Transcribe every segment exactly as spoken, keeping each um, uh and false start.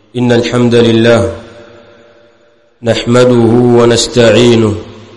إن الحمد لله نحمده ونستعينه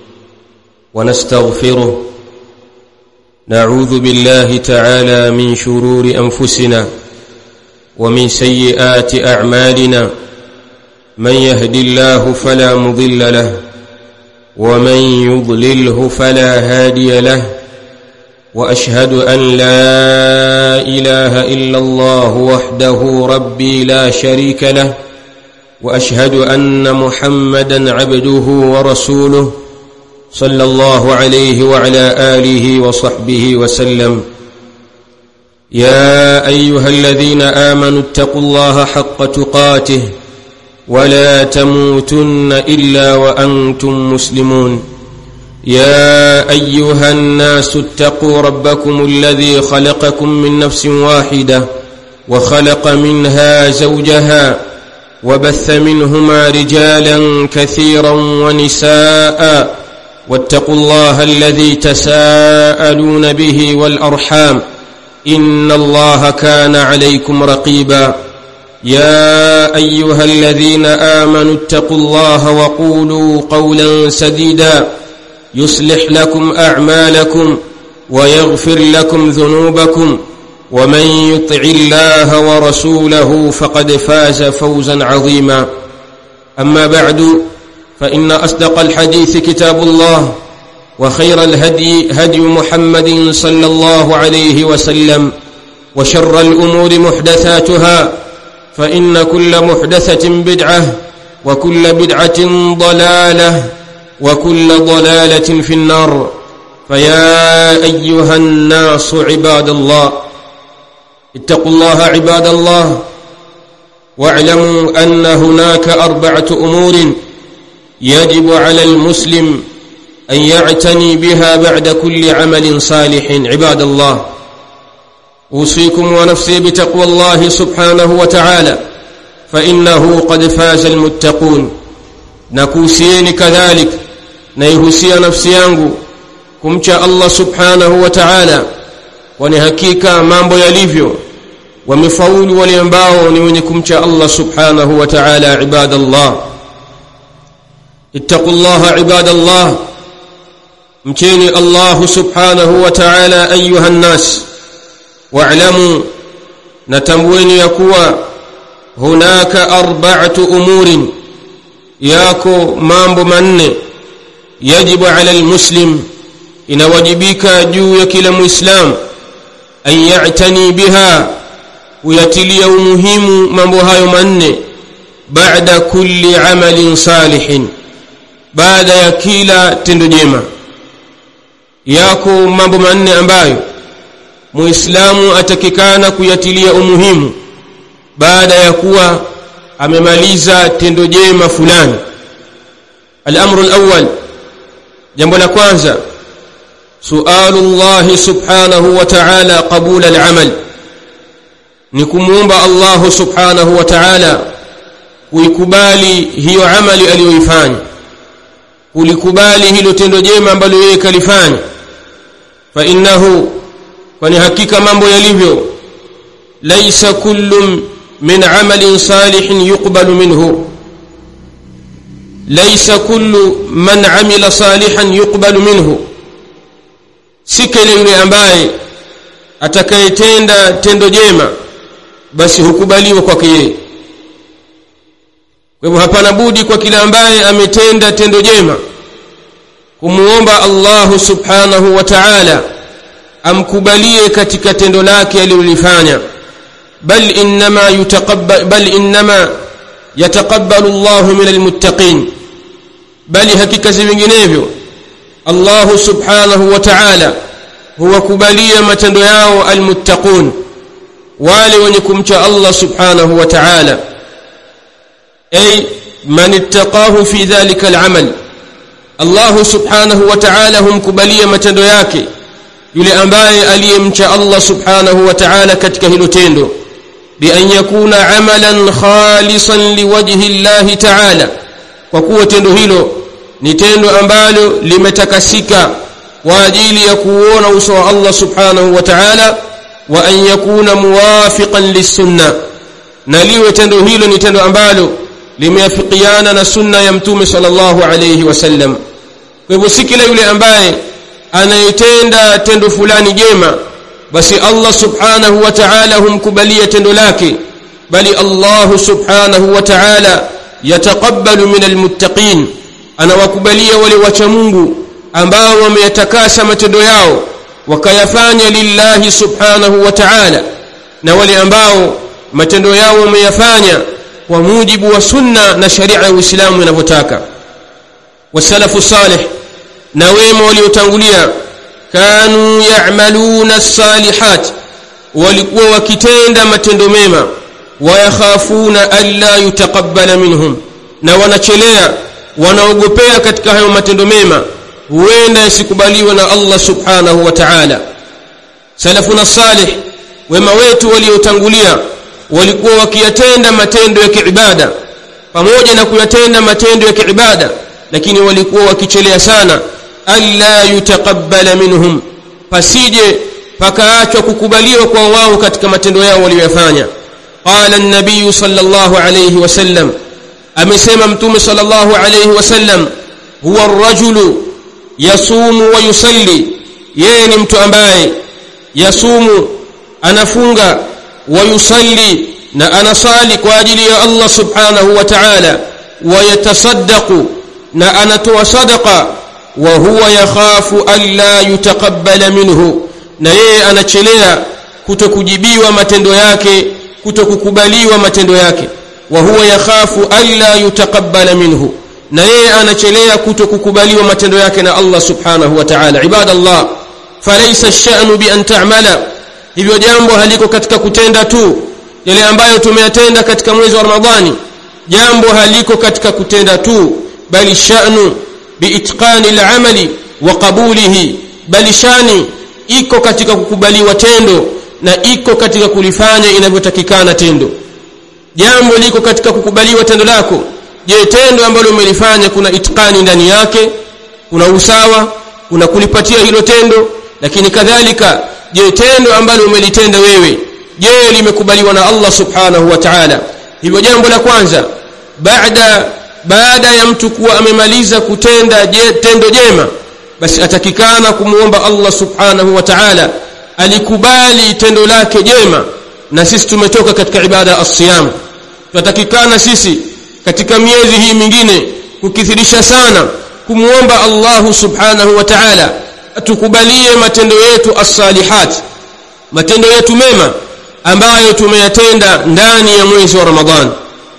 ونستغفره نعوذ بالله تعالى من شرور أنفسنا ومن سيئات أعمالنا من يهد الله فلا مضل له ومن يضلله فلا هادي له وأشهد أن لا إله إلا الله وحده ربي لا شريك له وأشهد أن محمدًا عبده ورسوله صلى الله عليه وعلى آله وصحبه وسلم. يا أيها الذين آمنوا اتقوا الله حق تقاته ولا تموتن إلا وأنتم مسلمون. يا أيها الناس اتقوا ربكم الذي خلقكم من نفس واحدة وخلق منها زوجها وبث منهما رجالا كثيرا ونساء واتقوا الله الذي تساءلون به والأرحام إن الله كان عليكم رقيبا. يا أيها الذين آمنوا اتقوا الله وقولوا قولا سديدا يصلح لكم أعمالكم ويغفر لكم ذنوبكم ومن يطع الله ورسوله فقد فاز فوزا عظيما. أما بعد فإن أصدق الحديث كتاب الله وخير الهدي هدي محمد صلى الله عليه وسلم وشر الأمور محدثاتها فإن كل محدثة بدعة وكل بدعة ضلالة وكل ضلالة في النار. فيا أيها الناس عباد الله اتقوا الله عباد الله واعلموا أن هناك أربعة أمور يجب على المسلم أن يعتني بها بعد كل عمل صالح. عباد الله أوصيكم ونفسي بتقوى الله سبحانه وتعالى فإنه قد فاز المتقون. نكوسيني كذلك نيهسي نفسي yangu kumcha Allah subhanahu wa ta'ala, kwani hakika mambo yalivyo wamefaulu wale ambao ni wenye kumcha Allah subhanahu wa ta'ala. Ibadallah ittaqullaha ibadallah, mcheni Allah subhanahu wa ta'ala ayuha nas, wa'lamu, natambueni ya kuwa hunaka arba'atu umurin, yako mambo manne yajibu ala almuslim, inawajibika juu ya kila muislam an ya'tani biha, uyatilia umuhimu mambo hayo manne, baada kulli amalin salihin, baada ya kila tendo jema. Yako mambo manne ambayo muislamu atakikana kuyatilia umuhimu baada ya kuwa amemaliza tendo jema fulani. Al-amru al-awwal, jambo la kwanza, su'alullah subhanahu wa ta'ala qabula al-amal, ni kumuomba Allah subhanahu wa ta'ala kuikubali hiyo amali aliyoifanya, kulikubali hilo tendo jema ambalo yeye kalifanya. Fa innahu, kwani hakika mambo yalivyo, laysa kullu min amalin salihin yuqbalu minhu, laysa kullu man amila salihan yuqbalu minhu, si kile yule ambaye atakayetenda tendo jema basi hukubaliwa kwake yeye. Kwa hivyo hapana budi kwa kila ambaye ametenda tendo jema kumuomba Allah subhanahu wa ta'ala amkubalie katika tendo lake alilofanya. bal inma yutaqabbal bal inma yataqabbalu Allah min almuttaqin, bali hakika si vinginevyo Allah subhanahu wa ta'ala huwa kubalia matendo yao almuttaqun, wale wenye kumcha Allah subhanahu wa ta'ala. ay man ittaqahu fi dhalika al'amal, Allah subhanahu wa ta'ala humkubalia matendo yake yule ambaye aliyemcha Allah subhanahu wa ta'ala katika hilo tendo, bi an yakuna amalan khalisan liwajhi Allah ta'ala, kwa kuwa tendo hilo ni tendo ambalo limetakasika kwa ajili ya kuona uso wa Allah subhanahu wa ta'ala, wa an yakuna muwafiqan lis-sunnah, na liwe tendo hilo ni tendo ambalo limeafikiana na sunna ya mtume sallallahu alayhi wasallam. Kwa hivyo si kila yule ambaye anayetenda tendo fulani jema basi Allah subhanahu wa ta'ala humkubalia tendo lake, bali Allah subhanahu wa ta'ala yataqabbalu minal muttaqin, anawakubalia wale wacha Mungu ambao wameyatakasa matendo yao wakayafanya lillahi subhanahu wa ta'ala, na wale ambao matendo yao wameyafanya kwa mujibu wa sunna na sharia ya Uislamu inavyotaka. Wasalafu salih, na wema waliotangulia, kanu ya'maluna as-salihat, walikuwa wakitenda matendo mema, wayakhafuna alla yutaqabbala minhum, na wanachelea wanaogopea katika hayo matendo mema huenda yasikubaliwe na Allah subhanahu wa ta'ala. Salafuna salih, wema wetu waliotangulia, walikuwa wakiyatenda matendo ya kiibada, pamoja na kuyatenda matendo ya kiibada, lakini walikuwa wakichelea sana alla yutaqabbala minhum, pasije pakaachwa kukubaliwa kwa wao katika matendo yao waliyofanya. Qala an-nabiy sallallahu alayhi wasallam, amesema mtume sallallahu alayhi wasallam, huwa ar-rajulu yasumu wa yusalli, yeye ni mtu ambaye yasumu, anafunga, wa yusalli, na anasali kwa ajili ya Allah subhanahu wa ta'ala, wa yatasaddaqu, na anatoa sadaqa, wa huwa yakhafu alla yutaqabbala minhu, na yeye anachelea kutokujibiwa matendo yake, kutokukubaliwa matendo yake. Wa huwa yakhafu alla yutaqabbala minhu, na yeye anachelea kutokukubaliwa matendo yake na Allah subhanahu wa ta'ala. Ibadallah, falaysa ash-sha'nu bi an ta'mala, hivyo jambo haliko katika kutenda tu yale ambayo tumeyatenda katika mwezi wa Ramadhani. Jambo haliko katika kutenda tu, bali sha'nu bi itqani al-amali wa qabulihi, bali shani iko katika kukubaliwa tendo na iko katika kulifanya inavyotakikana tendo. Jambo liko katika kukubaliwa tendo lako. Je, tendo ambalo umelifanya kuna itqani ndani yake, kuna usawa, kuna kulipatia hilo tendo? Lakini kadhalika, je, tendo ambalo umelitenda wewe, je, limekubaliwa na Allah subhanahu wa ta'ala? Hivyo jambo la kwanza, baada baada ya mtu kuwa amemaliza kutenda je, tendo jema, basi atakikana kumuomba Allah subhanahu wa ta'ala alikubali tendo lake jema. Na sisi tumetoka katika ibada as-siyam, tunatakikana sisi katika miezi hii mingine kukithirisha sana kumuomba Allah subhanahu wa ta'ala atukubalie matendo yetu as-salihat, matendo yetu mema ambayo tumeyatenda ndani ya mwezi wa Ramadhan.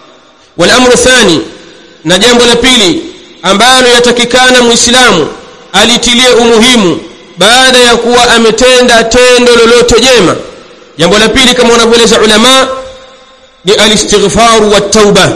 Wal amru thani, na jambo la pili ambalo yatakikana muislamu alitilie umuhimu baada ya kuwa ametenda tendo lolote jema, jambo la pili kama wanavyoeleza ulama ni al-istighfar wa tauba,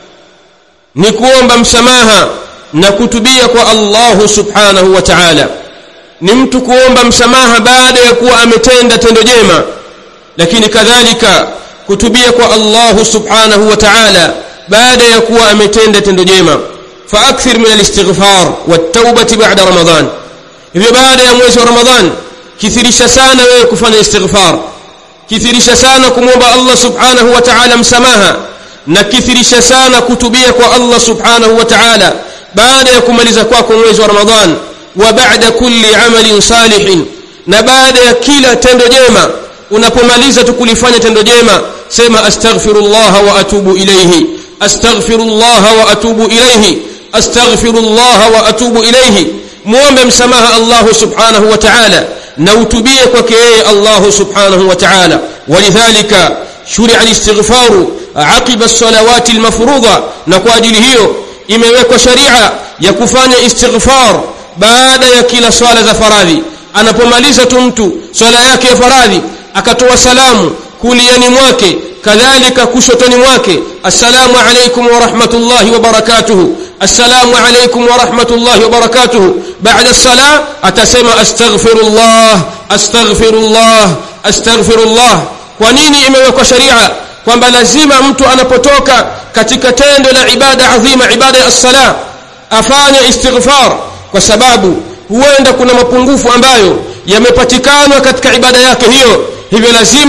ni kuomba msamaha na kutubia kwa Allah subhanahu wa ta'ala. Ni mtu kuomba msamaha baada ya kuwa ametenda tendo jema, lakini kadhalika kutubia kwa Allah subhanahu wa ta'ala baada ya kuwa ametenda tendo jema. Fa akthir min al-istighfar wa at-taubati ba'da Ramadhan, hivyo baada ya mwezi wa Ramadhan kithirisha sana wewe kufanya istighfar, kithirisha sana kumwomba Allah subhanahu wa ta'ala msamaha, na kithirisha sana kutubia kwa Allah subhanahu wa ta'ala baada ya kumaliza kwako mwezi wa Ramadhan. Wa ba'da kulli amalin salihin, na baada ya kila tendo jema, unapomaliza tukulifanya tendo jema, sema astaghfirullah wa atubu ilayhi, astaghfirullah wa atubu ilayhi, astaghfirullah wa atubu ilayhi. Muombe msamaha Allah subhanahu wa ta'ala na utubie kwake yeye Allah subhanahu wa ta'ala. Walidhalika shuri'a al-istighfaru aqiba as-salawati al-mafruḍa, na kwa ajili hiyo imewekwa sharia ya kufanya istighfar baada ya kila swala za faradhi. Anapomaliza tu mtu swala yake ya faradhi akatoa salamu kuliani mwake kadhalika kushotoni mwake, assalamu alaykum wa rahmatullahi wa barakatuh, assalamu alaykum wa rahmatullahi wa barakatuh, baada as-salah atasema astaghfirullah astaghfirullah astaghfirullah. Kwa nini imewekwa sharia kwamba lazima mtu anapotoka katika tendo la ibada adhima, ibada ya as-salah, afanye istighfar? Kwa sababu huenda kuna mapungufu ambayo yamepatikana katika ibada yake hiyo. Hivyo lazima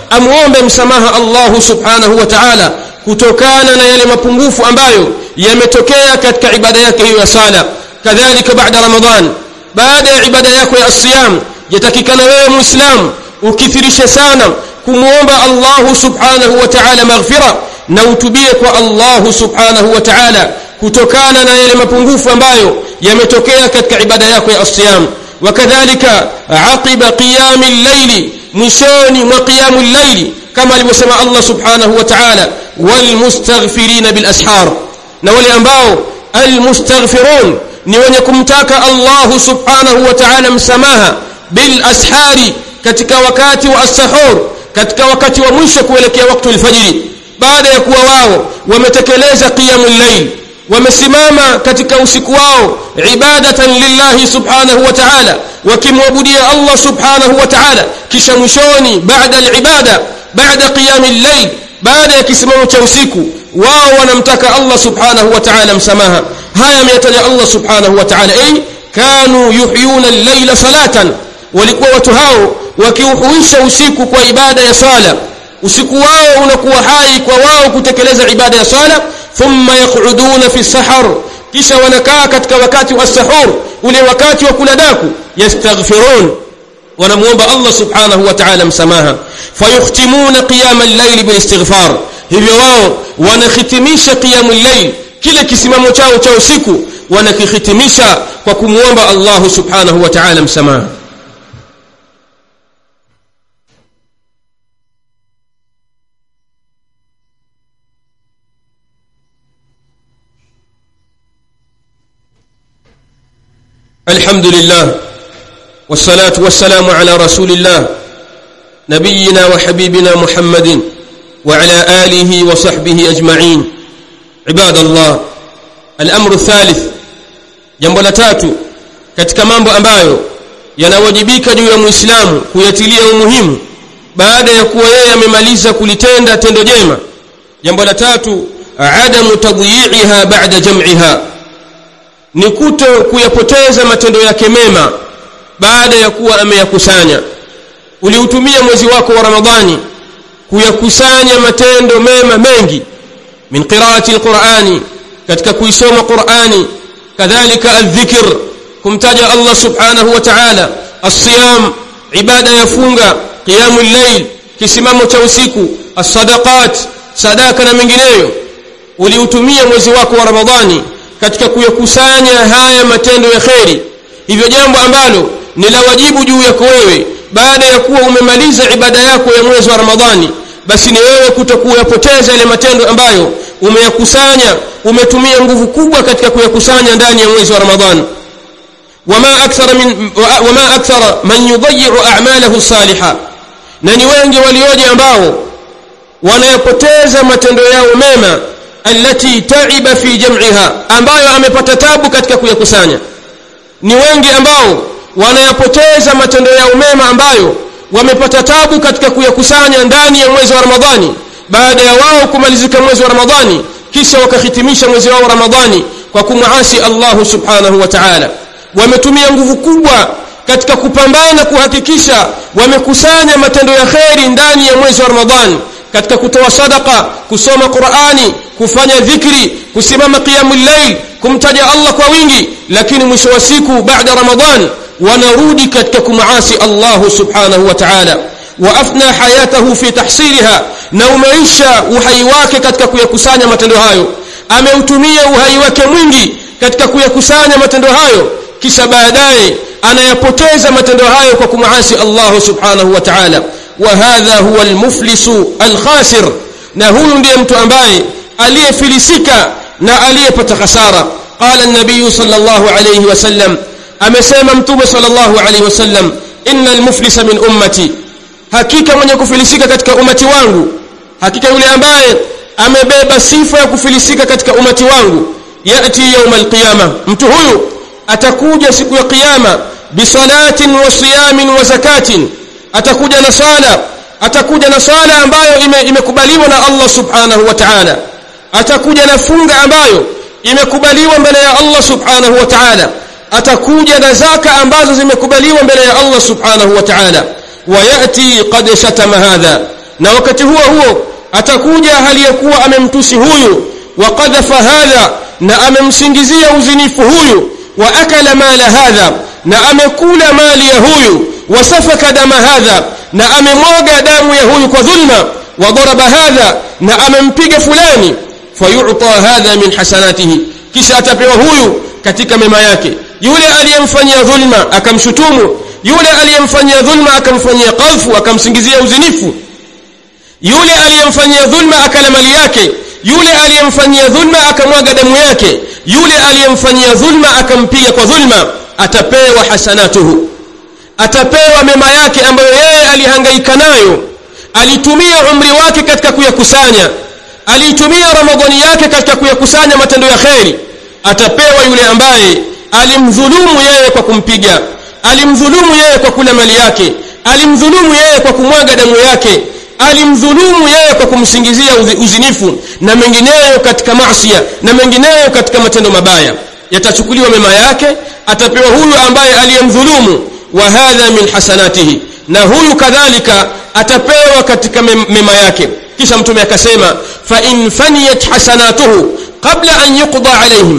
amuombe msamaha Allah subhanahu wa ta'ala kutokana na yale mapungufu ambayo yametokea katika ibada yake hiyo ya sala. Kadhalika baada Ramadhan, baada ya ibada yako ya siyam, yatakikana wewe Muislam ukithirishe sana kumuomba Allah subhanahu wa ta'ala maghfira na utubie kwa Allah subhanahu wa ta'ala kutokana na yale mapungufu ambayo yametokea katika ibada yako ya siyam. Wakadhalika aqiba qiyamil layli, mwishoni mwa qiyamul layli, kama alivyosema Allah subhanahu wa ta'ala, wal mustaghfirina bil ashar, na wale ambao al mustaghfirun ni wenye kumtaka Allah subhanahu wa ta'ala msamaha bil ashari, katika wakati wa as-sahur, katika wakati wa mwisho kuelekea wakati al-fajr, baada ya kuwa wao wametekeleza qiyamul layl, wamesimama katika usiku wao ibadatan lillahi subhanahu wa ta'ala, wakimwabudia Allah subhanahu wa ta'ala. Kisha mwishoni baada al-ibada, baada qiyamil layl, baada ya kisimamo cha usiku, wao wanamtaka Allah subhanahu wa ta'ala msamaha. Haya ameyataja Allah subhanahu wa ta'ala, ay kanu yuhyuna al-layla salatan, walikuwa watu hao wakiuhuisha usiku kwa ibada ya sala. Usiku wao unakuwa hai kwa wao kutekeleza ibada ya sala. Thumma yaq'uduna fi sahar, kisha wanakaa katika wakati wa sahur, ule wakati wa kula daku, yastaghfirun, wanamuomba Allah subhanahu wa ta'ala msamaha. Fayukhtimuna qiyam al-layl bil istighfar, hivyo wao wanakhitimisha qiyam al-layl, kile kisimamo chao cha usiku wanakihitimisha kwa kumuomba Allah subhanahu wa ta'ala msamaha. الحمد لله والصلاة والسلام على رسول الله نبينا وحبيبنا محمد وعلى آله وصحبه أجمعين. عباد الله، الأمر الثالث، jambo la tatu katika mambo ambayo yanawajibika juu ya Muislamu kuyatilia umuhimu baada ya kuwa yeye amemaliza kulitenda tendo jema. Jambo la tatu, adamu tadyi'iha ba'da jam'iha, ni kuto kuyapoteza matendo yake mema baada ya kuwa ameyakusanya. Uliutumia mwezi wako wa Ramadhani kuyakusanya matendo mema mengi, min qiraati alqur'ani, katika kuisoma Qur'ani, kadhalika adh-dhikr, kumtaja Allah subhanahu wa ta'ala, as-siyam, ibada ya funga, qiyamul layl, kisimamo cha usiku, as-sadaqat, sadaka na mengineyo. Uliutumia mwezi wako wa Ramadhani katika kuyakusanya haya matendo ya kheri. Hivyo jambo ambalo ni la wajibu juu yako wewe baada ya kuwa umemaliza ibada yako ya mwezi wa Ramadhani, basi ni wewe kutokuyapoteza ile matendo ambayo umeyakusanya, umetumia nguvu kubwa katika kuyakusanya ndani ya mwezi wa Ramadhani. Wama akthara min wama akthara man yudayyi'u a'malahu salihah, na ni wengi walioje ambao wanayapoteza matendo yao mema, allati ta'iba fi jam'iha, ambayo amepata tabu katika kuyakusanya. Ni wengi ambao wanayapoteza matendo yao mema ambayo wamepata tabu katika kuyakusanya ndani ya mwezi wa Ramadhani, baada ya wao kumalizika mwezi wa Ramadhani, kisha wakahitimisha mwezi wao wa Ramadhani kwa kumuasi Allah subhanahu wa ta'ala. Wametumia nguvu kubwa katika kupambana kuhakikisha wamekusanya matendo ya kheri ndani ya mwezi wa Ramadhani, katika kutoa sadaqa, kusoma Qur'ani, kufanya dhikri, kusimama qiyamul layl, kumtaja Allah kwa wingi. Lakini mwisho wa siku baada Ramadhan wanarudi katika kumuasi Allah subhanahu wa ta'ala. Wa afna hayatahu fi tahsiliha, na umeisha uhai wake katika kuyakusanya matendo hayo. Ameutumia uhai wake mwingi katika kuyakusanya matendo hayo, kisha baadaye anayapoteza matendo hayo kwa kumuasi Allah subhanahu wa ta'ala. Wa hadha huwa al-muflisu al-khasir, na huyu ndiye mtu ambaye aliyefilisika na aliyepata hasara. Qala an-nabiy sallallahu alayhi wasallam, amesema mtume sallallahu alayhi wasallam, innal muflisa min ummati, hakika mwenye kufilisika katika umati wangu, hakika yule ambaye amebeba sifa ya kufilisika katika umati wangu, yati yawm al-qiyamah, mtu huyu atakuja siku ya kiyama, bisalatin wa siyamin wa zakatin, atakuja na sala, atakuja na sala ambayo imekubaliwa ime na Allah subhanahu wa ta'ala, atakuja na funga ambayo imekubaliwa mbele ya Allah subhanahu wa ta'ala, atakuja na zaka ambazo zimekubaliwa mbele ya Allah subhanahu wa ta'ala. Wa yati qad shatama hadha, na wakati huo huo atakuja hali ya kuwa amemtusi huyu, wa qadhafa hadha, na amemsingizia uzinifu huyu, wa akala mala hadha, na amekula mali ya huyu, wa safaka dama hadha, na amemwaga damu ya huyu kwa dhulma, wa daraba hadha, na amempiga fulani, fayu'ta hadha min hasanatihi, kisha atapewa huyu katika mema yake. Yule aliyemfanyia dhulma akamshutumu, yule aliyemfanyia dhulma akamfanyia qadhfu, akamsingizia uzinifu, yule aliyemfanyia dhulma akala mali yake, yule aliyemfanyia dhulma akamwaga damu yake, yule aliyemfanyia dhulma akampiga kwa dhulma, atapewa hasanatuhu, atapewa mema yake ambayo yeye alihangaika nayo, alitumia umri wake katika kuyakusanya, alitumia ramadhani yake katika kuyakusanya matendo ya kheri. Atapewa yule ambaye alimdhulumu yeye kwa kumpiga, alimdhulumu yeye kwa kula mali yake, alimdhulumu yeye kwa kumwaga damu yake, alimdhulumu yeye kwa kumsingizia uzinifu na mengineyo katika maasiya na mengineyo katika matendo mabaya. Yatachukuliwa mema yake, atapewa huyu ambaye aliyemdhulumu, wa hadha min hasanatihi, na huyu kadhalika atapewa katika mema yake. Kisha mtume akasema, fa in faniyat hasanatuhu qabla an yuqda alayhim,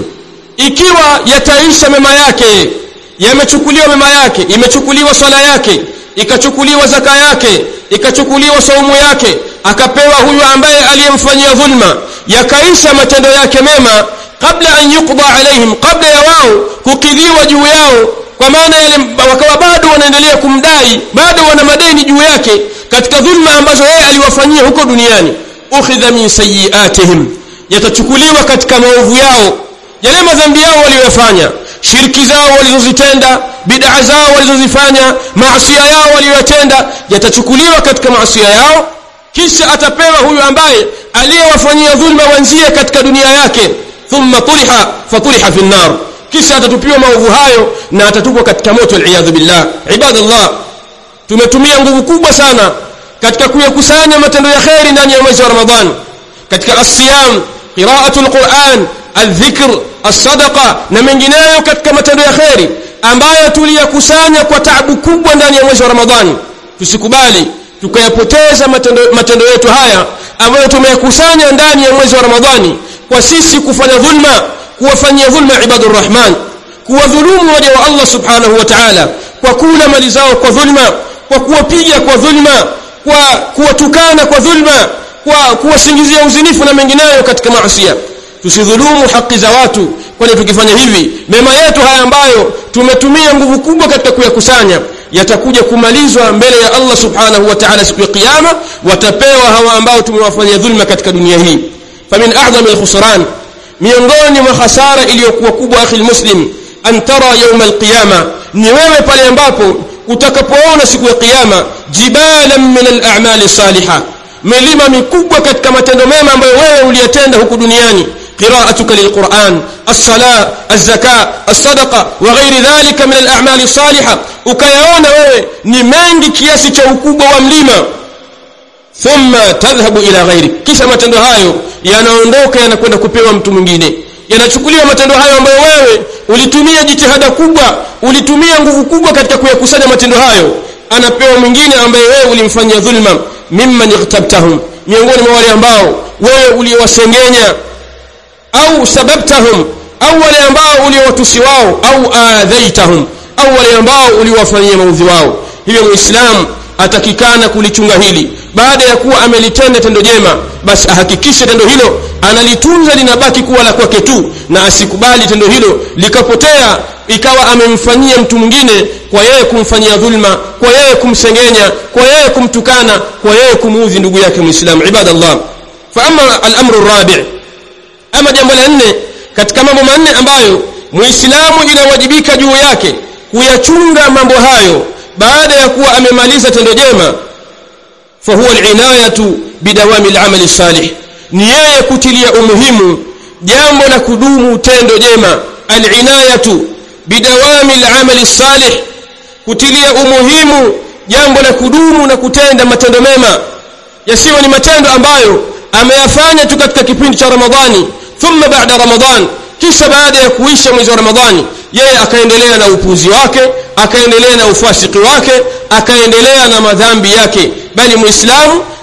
ikiwa yataisha mema yake, yamechukuliwa mema yake, imechukuliwa swala yake, ikachukuliwa zaka yake, ikachukuliwa saumu yake, akapewa huyu ambaye aliyemfanyia dhulma, yakaisha matendo yake mema, kabla an yuqda alayhim, kabla ya wao kukidhiwa juu yao, kwa maana yale wakawa bado wanaendelea kumdai, bado wana madeni juu yake katika dhulma ambazo yeye aliwafanyia huko duniani. Ukhidha min sayiatihim, yatachukuliwa katika maovu yao, yale madhambi yao waliyofanya, shirki zao walizozitenda, bid'a zao walizozifanya, maasiya yao waliyotenda, yatachukuliwa katika maasiya yao. Kisha atapewa huyu ambaye aliyewafanyia dhulma wenzie katika dunia yake, thumma tuliha fatuliha fi an-nar, kisha atatupiwa maovu hayo na atatupwa katika moto, al-iyadhu billah. Ibadallah, tumetumia nguvu kubwa sana katika kuyakusanya matendo ya kheri ndani ya mwezi wa Ramadhani, katika as-siyam, qira'atul Qur'an, al-dhikr, as-sadaqa na mengineyo katika matendo ya kheri ambayo tuliyakusanya kwa taabu kubwa ndani ya mwezi wa Ramadhani. Tusikubali tukayapoteza matendo, matendo yetu haya ambayo tumeyakusanya ndani ya mwezi wa Ramadhani kwa sisi kufanya dhulma, kuwafanyia dhulma ibadur rahman, kuwadhulumu waja wa Allah subhanahu wa ta'ala, kwa kula mali zao kwa dhulma, kwa kuwapiga kwa dhulma, kwa kuwatukana kwa dhulma, kwa kuwasingizia uzinifu na mengineyo katika maasiya. Tusidhulumu haki za watu, kwani tukifanya hivi mema yetu haya ambayo tumetumia nguvu kubwa katika kuyakusanya yatakuja kumalizwa mbele ya Allah subhanahu wa ta'ala siku ya kiyama. Watapewa hawa ambao tumewafanyia dhulma katika dunia hii. Famin a'zami al-khusran, miongoni mwa hasara iliyokuwa kubwa akhi muslim, an tara yawm al-qiyama, ni wewe pale ambapo utakapoona siku ya kiyama, jibalan min al-a'mal salihah, milima mikubwa katika matendo mema ambayo wewe uliyatenda huku duniani, قراءتك للقرآن، الصلاة، الزكاة، الصدقة وغير ذلك من الأعمال الصالحة، ukayaona wewe ni mengi kiasi cha ukubwa wa mlima. Thumma tadhhabu ila ghairi, kisha matendo hayo yanaondoka yanakwenda kupewa mtu mwingine, yanachukuliwa matendo hayo ambayo wewe ulitumia jitihada kubwa, ulitumia nguvu kubwa katika kuyakusanya matendo hayo, anapewa mwingine ambaye wewe ulimfanyia dhulma. Mimman ightabtahum, miongoni mwa wale ambao wewe uliwasengenya, au sababtahum, au wale ambao uliwatusi wao, au adhaitahum, au wale ambao uliwafanyia maudhi wao. Hivyo Muislamu atakikana kulichunga hili. Baada ya kuwa amelitenda tendo jema, basi ahakikishe tendo hilo analitunza, linabaki kuwa la kwake tu, na asikubali tendo hilo likapotea ikawa amemfanyia mtu mwingine, kwa yeye kumfanyia dhulma, kwa yeye kumsengenya, kwa yeye kumtukana, kwa yeye kumuudhi ndugu yake Muislamu. Ibadallah, fa amma al-amru ar-rabi', ama jambo la nne katika mambo manne ambayo Muislamu inawajibika juu yake kuyachunga mambo hayo baada ya kuwa amemaliza tendo jema, fa huwa al-inayatu bidawami al-amal as-salih, ni yeye kutilia umuhimu jambo la kudumu tendo jema. Al-inayatu bidawami al-amal as-salih, kutilia umuhimu jambo la kudumu na kutenda matendo mema, yasiwe ni matendo ambayo ameyafanya tu katika kipindi cha Ramadhani, thumma baada Ramadhan, kisha baada ya kuisha mwezi wa Ramadhani yeye akaendelea na upuzi wake, akaendelea na ufasiki wake, akaendelea na madhambi yake. Bali Muislamu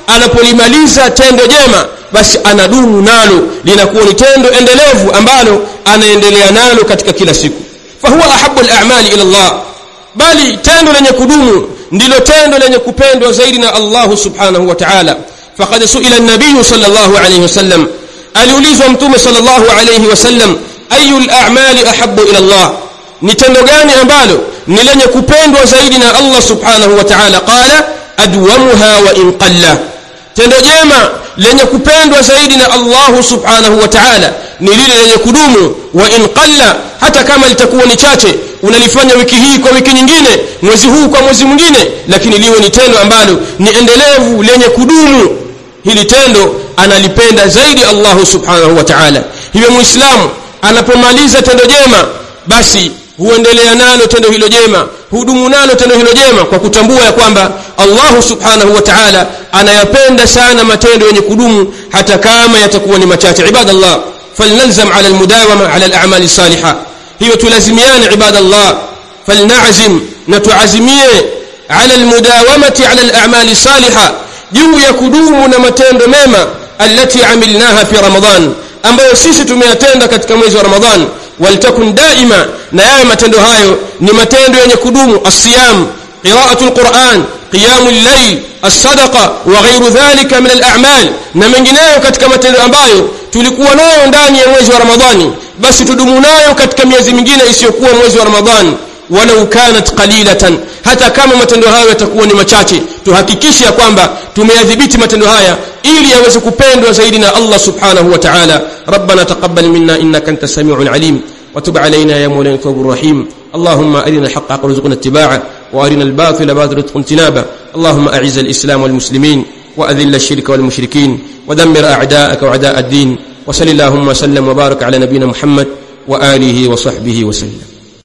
anapolimaliza tendo jema basi anadumu nalo, linakuwa ni tendo endelevu ambalo anaendelea nalo katika kila siku. Fahuwa ahabbu al-a'mali ila Allah, bali tendo lenye kudumu ndilo tendo lenye kupendwa zaidi na Allah subhanahu wa ta'ala. Faqad su'ila an-nabiy sallallahu alayhi wasallam, aliulizwa mtume sallallahu alayhi wasallam, ayu al-a'mali ahabbu ila Allah, ni tendo gani ambalo ni lenye kupendwa zaidi na Allah subhanahu wa ta'ala? Qala adwamuha wa in qalla, tendo jema lenye kupendwa zaidi na Allah subhanahu wa ta'ala ni lile lenye kudumu, wa in qalla, hata kama litakuwa ni chache, unalifanya wiki hii kwa wiki nyingine, mwezi huu kwa mwezi mwingine, lakini liwe ni tendo ambalo ni endelevu lenye kudumu. Hili tendo analipenda zaidi Allah subhanahu wa ta'ala. Hivyo muislamu anapomaliza tendo jema basi huendelea nalo tendo hilo jema, hudumu nalo tendo hilo jema, kwa kutambua ya kwamba Allah subhanahu wa ta'ala anayapenda sana matendo yenye kudumu hata kama yatakuwa ni machache. Ibadallah, falnalzam ala almudawama ala al'amali salihah, hiyo tulazimiane ibadallah, falna'zim, na tuazimie ala almudawamati ala al'amali salihah, juu ya kudumu na matendo mema, allati amilnaha fi Ramadan, ambayo sisi tumeyatenda katika mwezi wa Ramadhan. Waltakun daima, na yawe matendo hayo ni matendo yenye kudumu, as-siyam, qira'atul Qur'an, qiyamul layl, as-sadaqa wa ghayru dhalika min al-a'mal, na mengineyo katika matendo ambayo tulikuwa nayo ndani ya mwezi wa Ramadhani basi tudumu nayo katika miezi mingine isiyokuwa mwezi wa Ramadhani. Walau kanat qalilatan, hata kama matendo hayo yatakuwa ni machache, tuhakikishe kwamba tumeyadhibiti matendo haya ili yaweze kupendwa zaidi na Allah subhanahu wa ta'ala. Rabbana taqabbal minna innaka antas samiul alim wa tub alayna ya mawlana tawwabur rahim. Allahumma arina al-haqqa warzuqna ittiba'a wa arina al-batila warzuqna ijtinaba. Allahumma a'izz al-islam wal muslimin wa adhill ash-shirka wal mushrikin wa dammir a'da'aka wa a'da' ad-din. wa sallallahu wa sallam wa barak ala nabiyyina Muhammad wa alihi wa sahbihi wa sallam.